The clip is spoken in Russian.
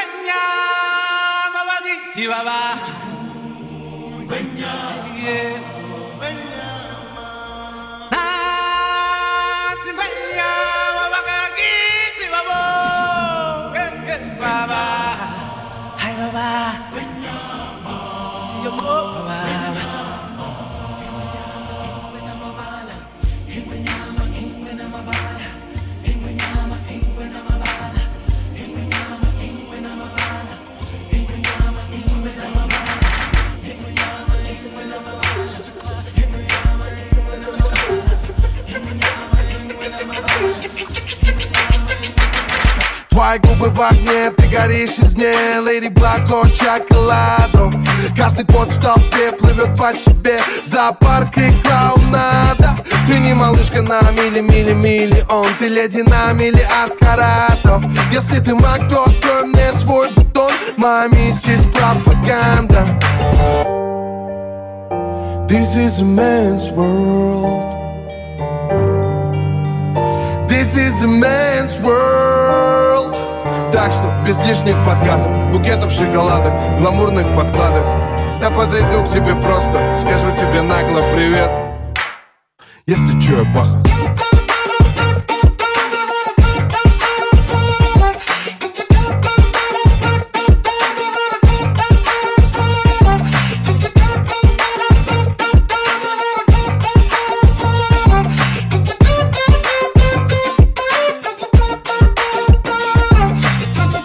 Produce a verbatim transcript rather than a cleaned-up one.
Твои губы в огне, ты горишь из мне, Леди Блако, чоколадо. Каждый пот в толпе плывет по тебе, зоопарк и клоунада. Ты не малышка на мили-мили-миллион, ты леди на миллиард каратов. Если ты маг, то открой мне свой бутон, моя миссис пропаганда. This is a man's world. This is a man's world. Так что без лишних подкатов, букетов шоколадок, гламурных подкладок. Я подойду к тебе просто, скажу тебе нагло привет. Если чё, я паха.